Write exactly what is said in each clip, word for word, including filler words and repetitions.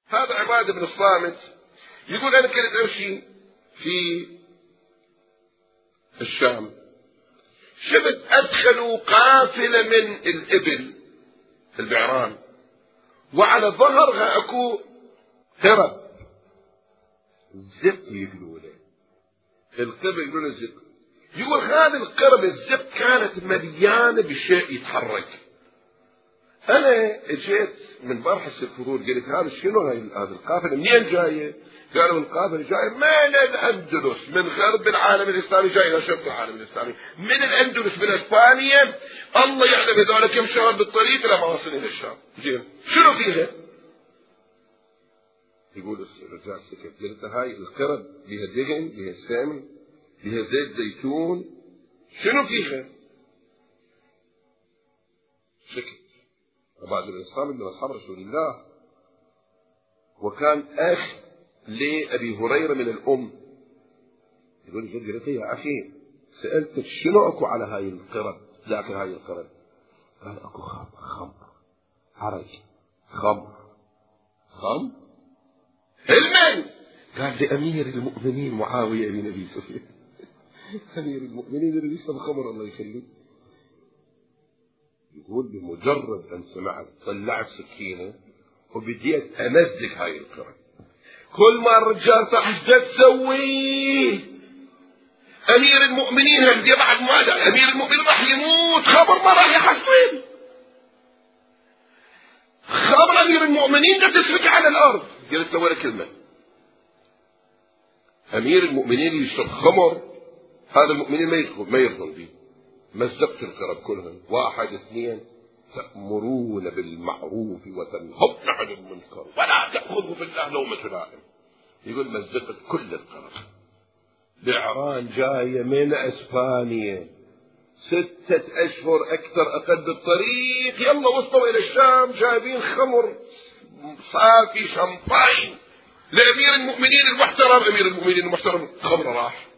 هذا عبادة بن الصامت يقول أنا كنت أمشي في الشام، شفت أدخلوا قافلة من الإبل البعران، وعلى ظهرها أكو قرب زق يقولوا له، القرب يقولوا له زق. يقول هذه القرب الزق كانت مليانة بشيء يتحرك. أنا اجيت من برحة الفضول قلت هذا شنو هاي هذه القافلة منين جاية؟ قالوا القافلة جاية من الأندلس، من غرب العالم الإسلامي جاية إلى شرق العالم الإسلامي، من الأندلس من إسبانيا، الله يعلم هذول كم شهر بالطريق لما وصل إلى الشام. زين شنو فيها؟ يقول الرجال سكت. قلت هاي القرب بها دهن، بها سمن، بها زيت زيتون، شنو فيها؟ سكت. وبعد الإسلام من أصحاب رسول الله، وكان أخ لأبي هريرة من الأم. يقول لي قلت يا أخي سألتك شنو أكو على هاي القرب، ذاك هاي القرب؟ قال أكو خمر، خمر عرق، خمر خمر المن. قال لأمير المؤمنين معاوية بن أبي سفيان. أمير المؤمنين اللي يشرب خمر الله يخليه. يقول بمجرد أن سمعت طلعت سكينة وبديت أمزق هاي القرب. كل ما الرجال صح ايش تسوي؟ أمير المؤمنين هدي بعد ما أمير المؤمنين راح يموت، خبر ما راح يحصل، خبر أمير المؤمنين ده تسفك على الأرض. قلت له ولا كلمة. أمير المؤمنين يشرب خمر، هذا المؤمنين ما يدخل ما يرضون به. مزقت القرب كلها، واحد اثنين، تأمرون بالمعروف وتنهون عن المنكر ولا تأخذوا بالله لومة لائم. يقول مزقت كل القرب. بعران جاية من اسبانيا ستة اشهر اكثر اقل بالطريق، يلا وصلوا الى الشام جايبين خمر صافي شمباين لامير المؤمنين المحترم. امير المؤمنين المحترم خمر راح.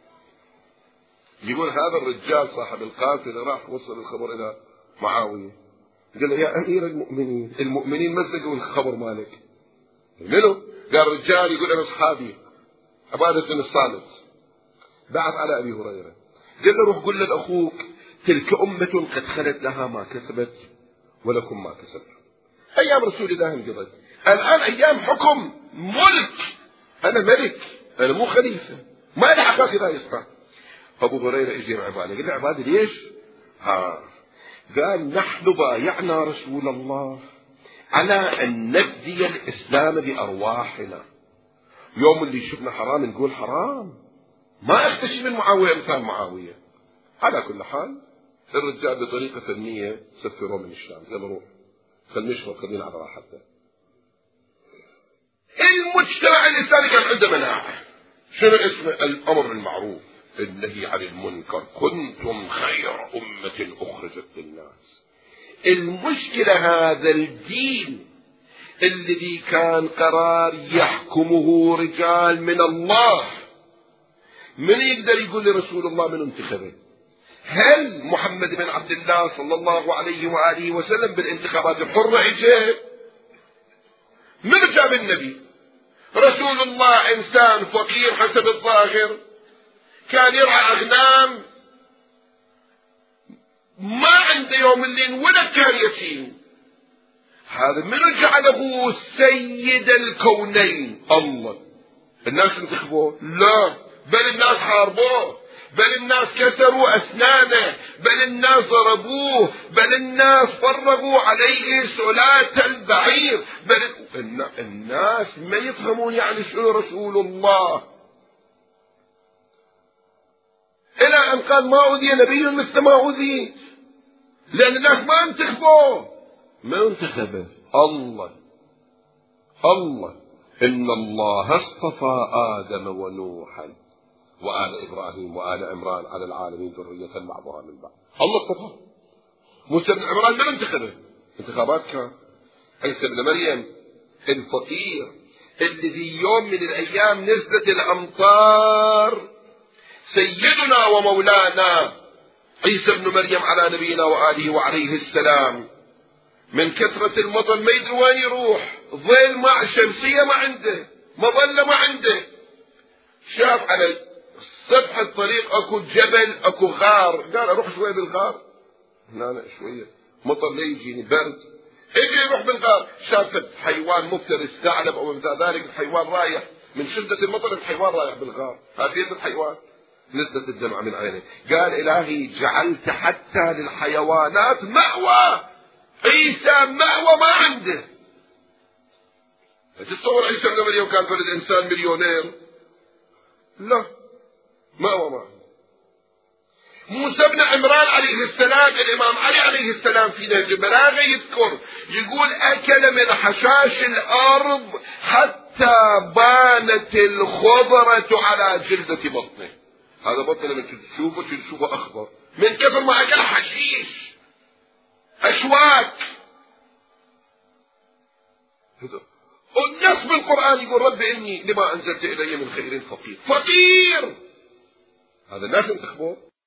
يقول هذا الرجال صاحب القافلة راح وصل الخبر الى معاوية، قال له يا امير المؤمنين المؤمنين مزقوا الخبر مالك. منو؟ قال رجال يقول انا اصحابي عبادة بن الصامت بعث على ابي هريرة، قال له روح قل لاخوك تلك امة قد خلت لها ما كسبت ولكم ما كسبت. ايام رسول الله انقضت، الان ايام حكم ملك، انا ملك انا مو خليفة، ما لي حقائق اذا يصنع. ابو هريرة اجي مع عباده، قال له عباده ليش؟ ها قال نحن بايعنا رسول الله على ان نفدي الاسلام بارواحنا، يوم اللي شفنا حرام نقول حرام، ما اختشي من معاوية مثال معاوية. على كل حال الرجال بطريقة فنية سفروه من الشام، يلا روح خلينا نشرب خلينا على راحتنا. المجتمع الإسلامي كان عنده مناعة، شنو اسمه؟ الأمر بالمعروف النهي عن المنكر، كنتم خير أمة أخرجت للناس. المشكلة هذا الدين الذي كان قرار يحكمه رجال من الله، من يقدر يقول لرسول الله من انتخبه؟ هل محمد بن عبد الله صلى الله عليه وآله وسلم بالانتخابات الحرة اجى؟ من جاب النبي؟ رسول الله انسان فقير حسب الظاهر، كان يرعى اغنام، ما عنده يوم الليل ولا كان يتيم. هذا من جعله سيد الكونين؟ الله. الناس انتخبوه؟ لا، بل الناس حاربوه، بل الناس كسروا أسنانه، بل الناس ضربوه، بل الناس فرغوا عليه سلاة البعير، بل الناس ما يفهمون يعني شنو رسول الله، إلى أن قال ما أوذي نبي مثل ما أوذيت، لأن الناس ما انتخبوه، ما انتخبه الله. الله إن الله اصطفى آدم ونوحا وآل إبراهيم وآل عمران على العالمين ذرية بعضها من بعض. الله اصطفاه. موسى بن عمران ما انتخبه، انتخابات كان. عيسى بن مريم الفقير الذي يوم من الأيام نزلت الأمطار، سيدنا ومولانا عيسى بن مريم على نبينا وآله وعليه السلام من كثرة المطر ما يدري وين يروح، ظل مع شمسية ما عنده، مظلة ما عنده. شاف على سطح الطريق اكو جبل اكو غار، قال اروح شوية بالغار، لا لا شوية مطر لا يجيني برد، اجي يروح بالغار. شاف حيوان مفترس ثعلب او مثل ذلك، الحيوان رايح من شدة المطر، الحيوان رايح بالغار، هذا الحيوان نزلت الدمعة من عينه. قال الهي جعلت حتى للحيوانات مأوى، عيسى مأوى ما عنده. تتصور عيسى ابن مريم كان ولد انسان مليونير؟ لا، مأوى ما عنده. موسى بن عمران عليه السلام، الامام علي عليه السلام في نهج البلاغه يذكر يقول اكل من حشاش الارض حتى بانت الخضرة على جلدة بطنه. هذا بطنه لما تشوفه تشوفه اخضر من كثر ما اكل حشيش اشواك. والنص بالقرآن يقول رب اني لما انزلت الي من خير فقير. فقير هذا الناس انتخبوه.